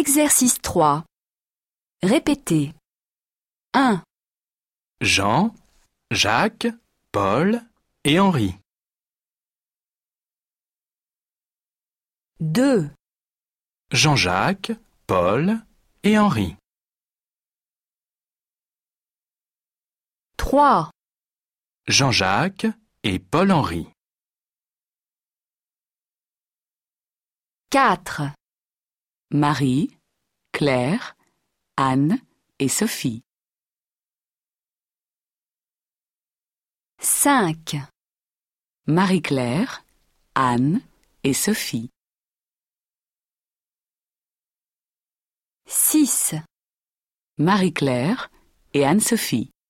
Exercice 3. Répétez. 1, Jean, Jacques, Paul et Henri. 2, Jean-Jacques, Paul et Henri. 3, Jean-Jacques et Paul-Henri. 4, Marie, Claire, Anne et Sophie. 5, Marie-Claire, Anne et Sophie. 6, Marie-Claire et Anne-Sophie.